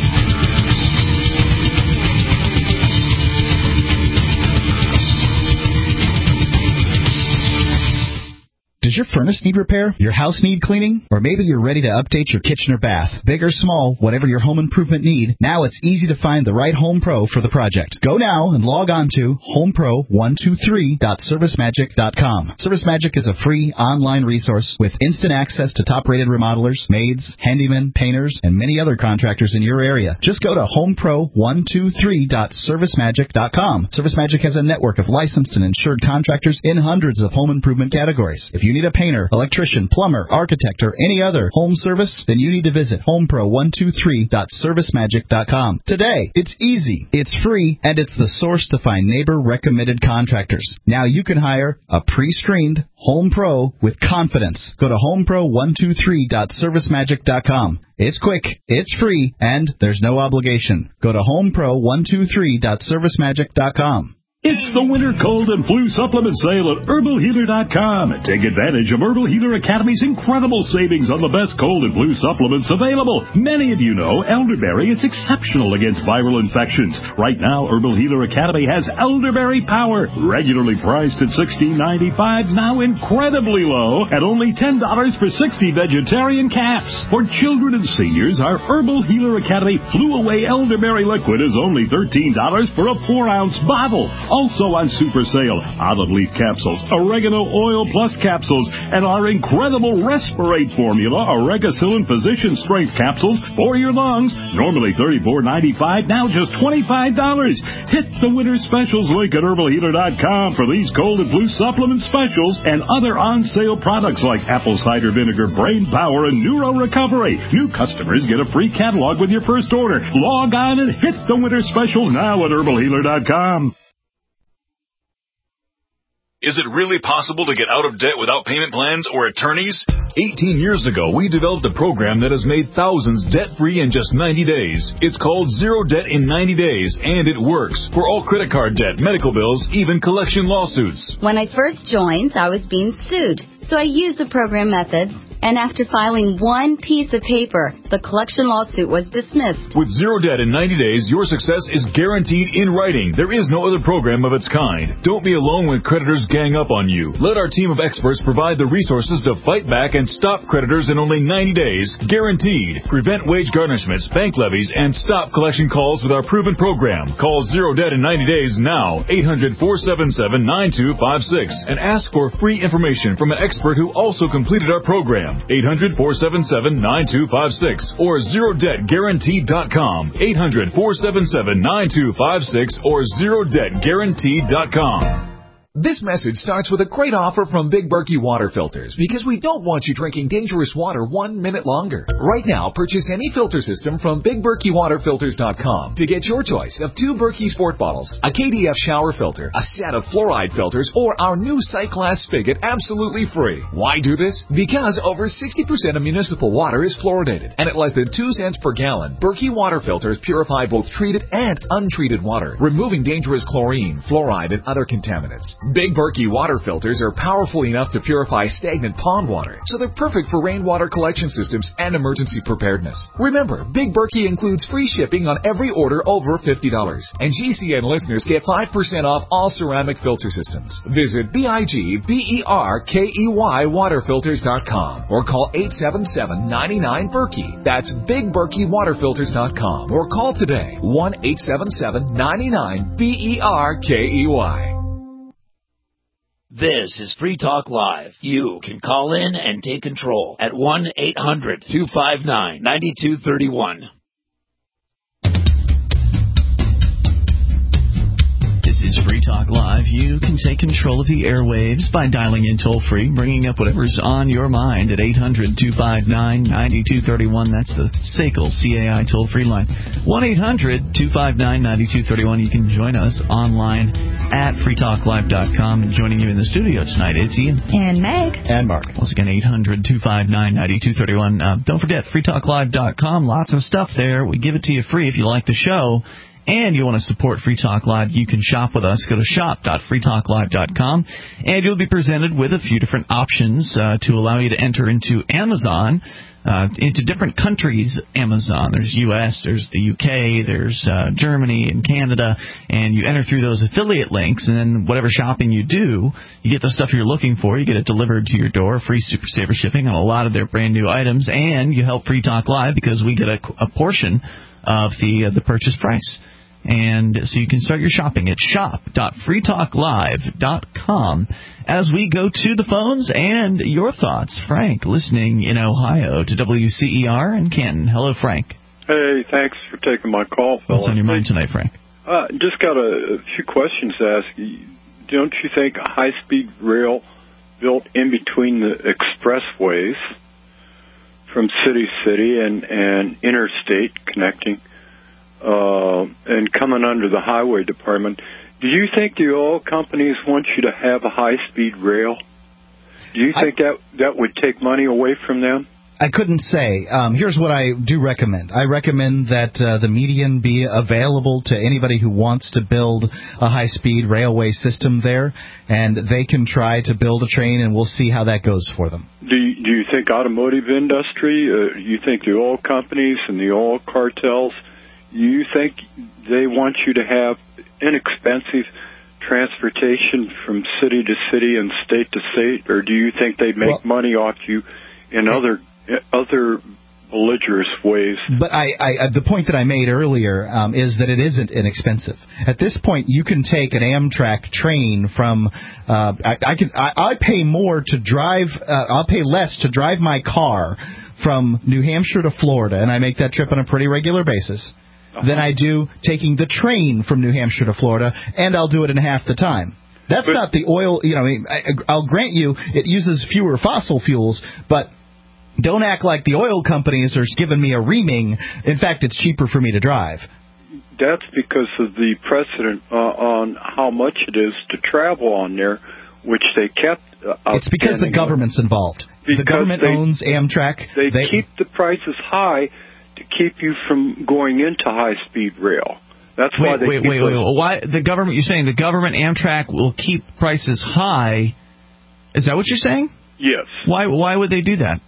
Does your furnace need repair? Your house need cleaning? Or maybe you're ready to update your kitchen or bath. Big or small, whatever your home improvement need, now it's easy to find the right Home Pro for the project. Go now and log on to home pro one two three dot service magic dot com. ServiceMagic is a free online resource with instant access to top-rated remodelers, maids, handymen, painters, and many other contractors in your area. Just go to home pro one two three dot service magic dot com. ServiceMagic has a network of licensed and insured contractors in hundreds of home improvement categories. If you need a painter, electrician, plumber, architect, or any other home service, then you need to visit home pro one two three dot service magic dot com. Today, it's easy, it's free, and it's the source to find neighbor-recommended contractors. Now you can hire a pre-screened Home Pro with confidence. Go to home pro one two three dot service magic dot com. It's quick, it's free, and there's no obligation. Go to home pro one two three dot service magic dot com. It's the winter cold and flu supplement sale at herbal healer dot com. Take advantage of Herbal Healer Academy's incredible savings on the best cold and flu supplements available. Many of you know elderberry is exceptional against viral infections. Right now, Herbal Healer Academy has Elderberry Power, regularly priced at sixteen ninety-five, now incredibly low at only ten dollars for sixty vegetarian caps. For children and seniors, our Herbal Healer Academy Flu Away Elderberry Liquid is only thirteen dollars for a four ounce bottle. Also on super sale, olive leaf capsules, oregano oil plus capsules, and our incredible Respirate formula, Oregacillin Physician Strength capsules for your lungs. Normally thirty-four ninety-five, now just twenty-five dollars. Hit the winter specials link at herbal healer dot com for these cold and flu supplement specials and other on-sale products like apple cider vinegar, brain power, and neuro recovery. New customers get a free catalog with your first order. Log on and hit the winter specials now at herbal healer dot com. Is it really possible to get out of debt without payment plans or attorneys? eighteen years ago, we developed a program that has made thousands debt-free in just ninety days. It's called Zero Debt in ninety days, and it works for all credit card debt, medical bills, even collection lawsuits. When I first joined, I was being sued, so I used the program methods. And after filing one piece of paper, the collection lawsuit was dismissed. With Zero Debt in ninety days, your success is guaranteed in writing. There is no other program of its kind. Don't be alone when creditors gang up on you. Let our team of experts provide the resources to fight back and stop creditors in only ninety days, guaranteed. Prevent wage garnishments, bank levies, and stop collection calls with our proven program. Call Zero Debt in ninety days now, eight hundred, four seven seven, nine two five six, and ask for free information from an expert who also completed our program. eight hundred, four seven seven, nine two five six or zero debt guaranteed dot com. eight hundred, four seven seven, nine two five six or zero debt guaranteed dot com. This message starts with a great offer from Big Berkey Water Filters, because we don't want you drinking dangerous water one minute longer. Right now, purchase any filter system from Big Berkey Water Filters dot com to get your choice of two Berkey Sport bottles, a K D F shower filter, a set of fluoride filters, or our new Cyclass spigot absolutely free. Why do this? Because over sixty percent of municipal water is fluoridated, and at less than two cents per gallon, Berkey Water Filters purify both treated and untreated water, removing dangerous chlorine, fluoride, and other contaminants. Big Berkey water filters are powerful enough to purify stagnant pond water, so they're perfect for rainwater collection systems and emergency preparedness. Remember, Big Berkey includes free shipping on every order over fifty dollars, and G C N listeners get five percent off all ceramic filter systems. Visit B I G B E R K E Y water filters dot com or call eight seven seven, nine nine, Berkey. That's Big Berkey water filters dot com or call today, one eight seven seven, nine nine, B E R K E Y. This is Free Talk Live. You can call in and take control at one eight hundred, two five nine, nine two three one. This is Free Talk Live. You can take control of the airwaves by dialing in toll-free, bringing up whatever's on your mind at eight hundred, two five nine, nine two three one. That's the S A C L C A I toll-free line. one eight hundred, two five nine, nine two three one. You can join us online at free talk live dot com. And joining you in the studio tonight, it's Ian. And Meg. And Mark. Once again, eight hundred, two five nine, nine two three one. Uh, don't forget, free talk live dot com. Lots of stuff there. We give it to you free if you like the show. And you want to support Free Talk Live, you can shop with us. Go to shop dot free talk live dot com, and you'll be presented with a few different options uh, to allow you to enter into Amazon, uh, into different countries' Amazon. There's U S, there's the U K, there's uh, Germany and Canada, and you enter through those affiliate links, and then whatever shopping you do, you get the stuff you're looking for. You get it delivered to your door, free Super Saver shipping on a lot of their brand new items, and you help Free Talk Live because we get a, a portion of the uh, the purchase price. And so you can start your shopping at shop dot free talk live dot com as we go to the phones and your thoughts. Frank, listening in Ohio to W C E R in Canton. Hello, Frank. Hey, thanks for taking my call, fellas. What's on your mind tonight, Frank? Uh, just got a, a few questions to ask you. Don't you think a high-speed rail built in between the expressways from city to city and, and interstate connecting Uh, and coming under the highway department, do you think the oil companies want you to have a high-speed rail? Do you think I, that that would take money away from them? I couldn't say. Um, here's what I do recommend. I recommend that uh, the median be available to anybody who wants to build a high-speed railway system there, and they can try to build a train, and we'll see how that goes for them. Do you, do you think automotive industry, uh, you think the oil companies and the oil cartels, you think they want you to have inexpensive transportation from city to city and state to state, or do you think they make well, money off you in other other belligerous ways? But I, I, the point that I made earlier um, is that it isn't inexpensive. At this point, you can take an Amtrak train from. Uh, I, I can. I, I pay more to drive. Uh, I'll pay less to drive my car from New Hampshire to Florida, and I make that trip on a pretty regular basis. Uh-huh. Than I do taking the train from New Hampshire to Florida, and I'll do it in half the time. That's but, not the oil, you know, I, I'll grant you it uses fewer fossil fuels, but don't act like the oil companies are giving me a reaming. In fact, it's cheaper for me to drive. That's because of the precedent uh, on how much it is to travel on there which they kept. Uh, it's because the government's involved. Because the government they, owns Amtrak. They, they keep the prices high to keep you from going into high-speed rail. That's wait, why they wait, keep wait, wait, wait. Why the government? You're saying the government Amtrak will keep prices high? Is that what you're saying? Yes. Why? Why would they do that?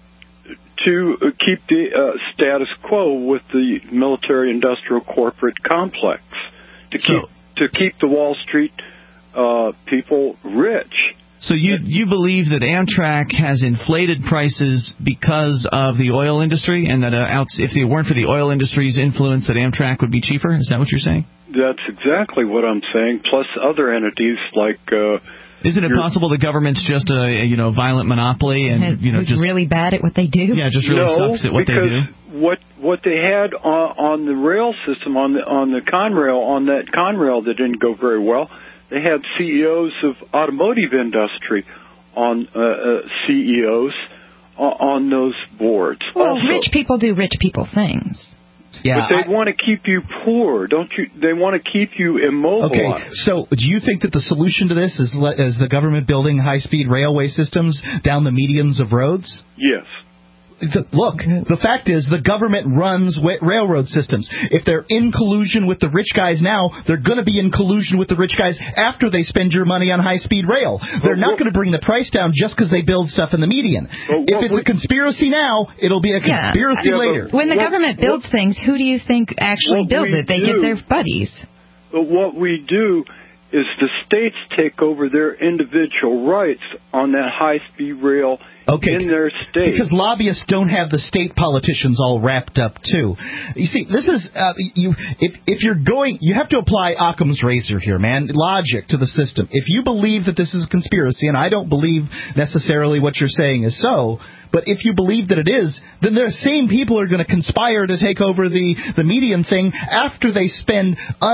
To uh, keep the uh, status quo with the military-industrial corporate complex. To keep so, to keep the Wall Street uh, people rich. So you you believe that Amtrak has inflated prices because of the oil industry, and that uh, outs, if it weren't for the oil industry's influence, that Amtrak would be cheaper? Is that what you're saying? That's exactly what I'm saying. Plus other entities like. Uh, Isn't it possible the government's just a you know violent monopoly and you know Who's just really bad at what they do? Yeah, just really no, sucks at what they do. What what they had on, on the rail system on the on the Conrail on that Conrail that didn't go very well. They had C E Os of automotive industry on uh, uh, C E Os on, on those boards. Well, also. rich people do rich people things. Yeah, but they I, want to keep you poor, don't you? They want to keep you immobilized. Okay, so do you think that the solution to this is, is the government building high-speed railway systems down the medians of roads? Yes. The, look, the fact is the government runs railroad systems. If they're in collusion with the rich guys now, they're going to be in collusion with the rich guys after they spend your money on high-speed rail. They're but not going to bring the price down just because they build stuff in the median. If it's a conspiracy now, it'll be a conspiracy yeah. later. Yeah, when the what, government builds what, things, who do you think actually builds it? They do, get their buddies. But what we do is the states take over their individual rights on that high-speed rail okay. in their state. Because lobbyists don't have the state politicians all wrapped up, too. You see, this is, uh, you. if, if you're going, you have to apply Occam's razor here, man, logic to the system. If you believe that this is a conspiracy, and I don't believe necessarily what you're saying is so, but if you believe that it is, then the same people are going to conspire to take over the, the median thing after they spend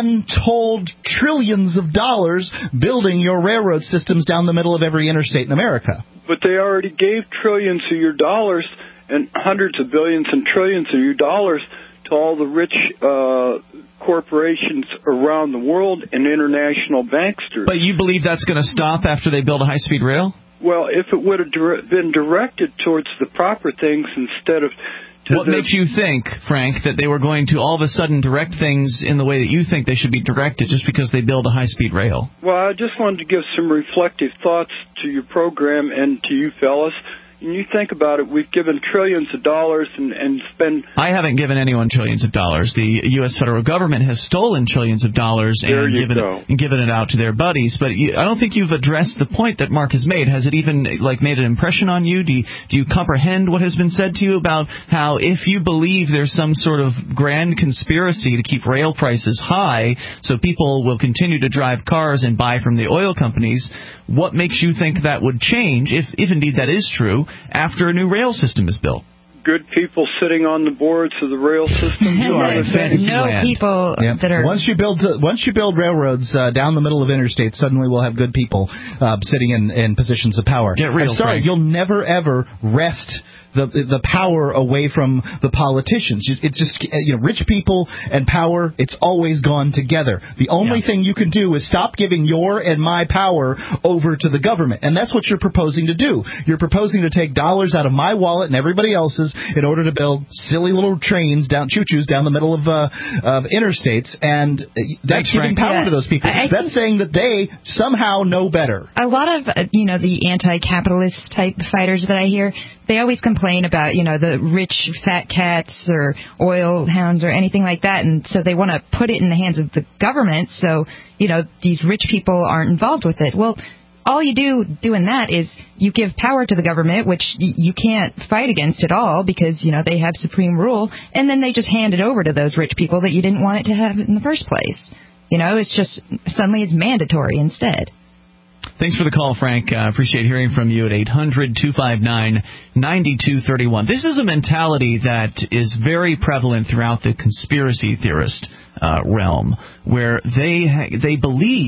untold trillions of dollars building your railroad systems down the middle of every interstate in America. But they already gave trillions of your dollars and hundreds of billions and trillions of your dollars to all the rich uh, corporations around the world and international banksters. But you believe that's going to stop after they build a high-speed rail? Well, if it would have dire- been directed towards the proper things instead of... What the, makes you think, Frank, that they were going to all of a sudden direct things in the way that you think they should be directed just because they build a high-speed rail? Well, I just wanted to give some reflective thoughts to your program and to you fellas. And you think about it, we've given trillions of dollars and, and spend... I haven't given anyone trillions of dollars. The U S federal government has stolen trillions of dollars and given, it, and given it out to their buddies. But you, I don't think you've addressed the point that Mark has made. Has it even like made an impression on you? Do you, do you comprehend what has been said to you about how if you believe there's some sort of grand conspiracy to keep rail prices high so people will continue to drive cars and buy from the oil companies, what makes you think that would change, if, if indeed that is true, after a new rail system is built? Good people sitting on the boards of the rail system. You are in fantasy no land. people yeah. that are... Once you build uh, once you build railroads uh, down the middle of interstates, suddenly we'll have good people uh, sitting in, in positions of power. Get real, I'm sorry, Frank. You'll never, ever wrest the the power away from the politicians. It's just, you know, rich people and power, it's always gone together. The only yeah. thing you can do is stop giving your and my power over to the government. And that's what you're proposing to do. You're proposing to take dollars out of my wallet and everybody else's in order to build silly little trains, down choo-choos down the middle of, uh, of interstates. And that's Thanks, giving Frank. power yeah. to those people. I that's saying that they somehow know better. A lot of, uh, you know, the anti-capitalist type fighters that I hear, they always complain about, you know, the rich fat cats or oil hounds or anything like that, and so they want to put it in the hands of the government so, you know, these rich people aren't involved with it. Well, all you do doing that is you give power to the government, which y- you can't fight against at all because, you know, they have supreme rule, and then they just hand it over to those rich people that you didn't want it to have in the first place. You know, it's just suddenly it's mandatory instead. Thanks for the call, Frank. I uh, appreciate hearing from you at eight hundred two five nine nine two three one. This is a mentality that is very prevalent throughout the conspiracy theorist uh, realm, where they ha- they believe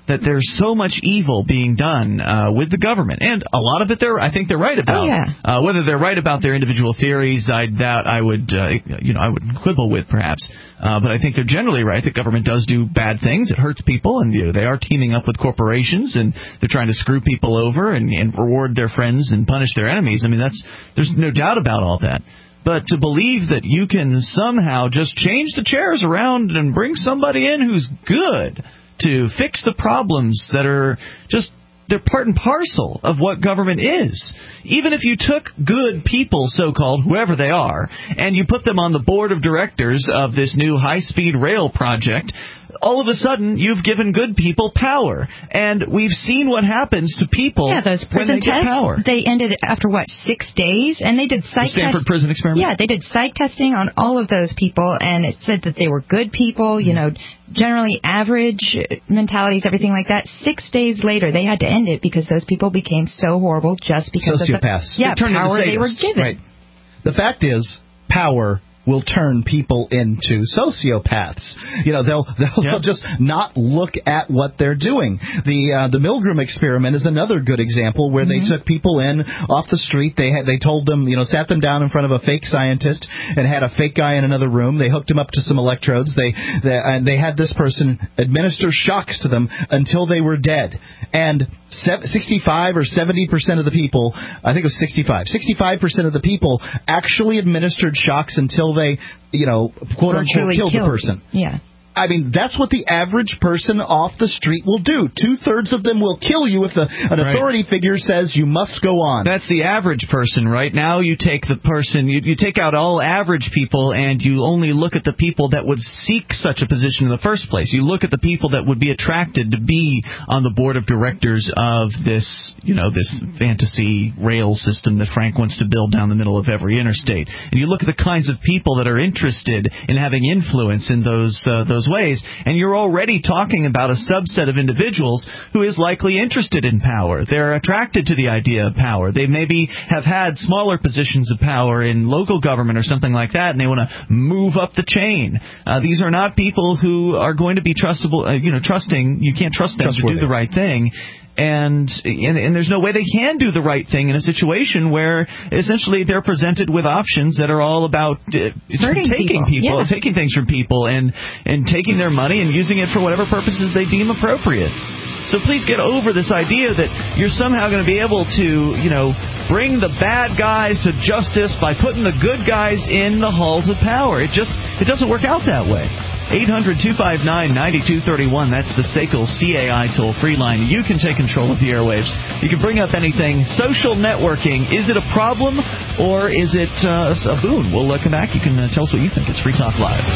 that there's so much evil being done uh, with the government, and a lot of it, they're I think they're right about. Oh, yeah. Uh, whether they're right about their individual theories, I doubt I would, uh, you know, I would quibble with perhaps. Uh, but I think they're generally right. The government does do bad things. It hurts people, and you know, they are teaming up with corporations, and they're trying to screw people over and, and reward their friends and punish their enemies. I mean, that's there's no doubt about all that. But to believe that you can somehow just change the chairs around and bring somebody in who's good to fix the problems that are just, they're part and parcel of what government is. Even if you took good people, so-called, whoever they are, and you put them on the board of directors of this new high-speed rail project, all of a sudden, you've given good people power. And we've seen what happens to people yeah, those when prison they get tests, power. They ended after, what, six days? And they did psych The Stanford test- prison experiment? Yeah, they did psych testing on all of those people, and it said that they were good people, you know, generally average mentalities, everything like that. Six days later, they had to end it because those people became so horrible just because Sociopaths. of the yeah, They turned into power they were sadists. given. Right. The fact is, power will turn people into sociopaths. You know, they'll they'll, Yeah. they'll just not look at what they're doing. The uh, the Milgram experiment is another good example where Mm-hmm. they took people in off the street. They had they told them, you know, sat them down in front of a fake scientist and had a fake guy in another room. They hooked him up to some electrodes. They they and they had this person administer shocks to them until they were dead. And sixty-five or seventy percent of the people, I think it was sixty-five, sixty-five percent of the people actually administered shocks until they, you know, quote unquote, Virtually killed, killed the person. Yeah. I mean, that's what the average person off the street will do. Two-thirds of them will kill you if the, an Right. authority figure says you must go on. That's the average person, right? Now you take the person, you, you take out all average people, and you only look at the people that would seek such a position in the first place. You look at the people that would be attracted to be on the board of directors of this, you know, this fantasy rail system that Frank wants to build down the middle of every interstate. And you look at the kinds of people that are interested in having influence in those uh, those ways, and you're already talking about a subset of individuals who is likely interested in power. They're attracted to the idea of power. They maybe have had smaller positions of power in local government or something like that, and they want to move up the chain. Uh, these are not people who are going to be trustable, uh, you know, trusting. You can't trust them to do the right thing. And, and and there's no way they can do the right thing in a situation where essentially they're presented with options that are all about uh, taking people, people, yeah. taking things from people, and and taking their money and using it for whatever purposes they deem appropriate. So please get over this idea that you're somehow going to be able to, you know, bring the bad guys to justice by putting the good guys in the halls of power. It just it doesn't work out that way. eight hundred two five nine nine two three one. That's the S A C L C A I toll-free line. You can take control of the airwaves. You can bring up anything. Social networking, is it a problem or is it uh, a boon? We'll uh, come back. You can uh, tell us what you think. It's Free Talk Live.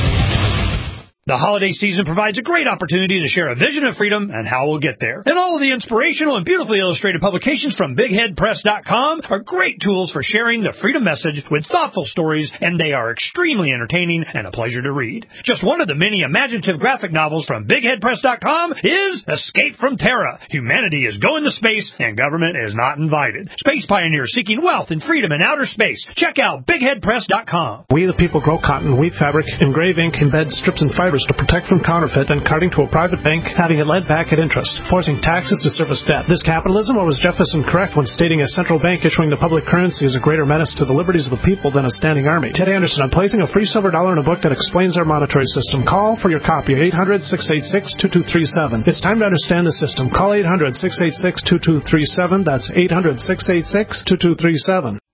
The holiday season provides a great opportunity to share a vision of freedom and how we'll get there. And all of the inspirational and beautifully illustrated publications from big head press dot com are great tools for sharing the freedom message with thoughtful stories, and they are extremely entertaining and a pleasure to read. Just one of the many imaginative graphic novels from big head press dot com is Escape from Terra. Humanity is going to space, and government is not invited. Space pioneers seeking wealth and freedom in outer space. Check out big head press dot com. We the people grow cotton, weave fabric, engrave ink, embed strips and fibers to protect from counterfeit and carting to a private bank, having it lent back at interest, forcing taxes to service debt. This capitalism, or was Jefferson correct when stating a central bank issuing the public currency is a greater menace to the liberties of the people than a standing army? Ted Anderson, I'm placing a free silver dollar in a book that explains our monetary system. Call for your copy at eight hundred six eight six two two three seven. It's time to understand the system. Call eight hundred six eight six two two three seven. That's eight hundred six eight six two two three seven.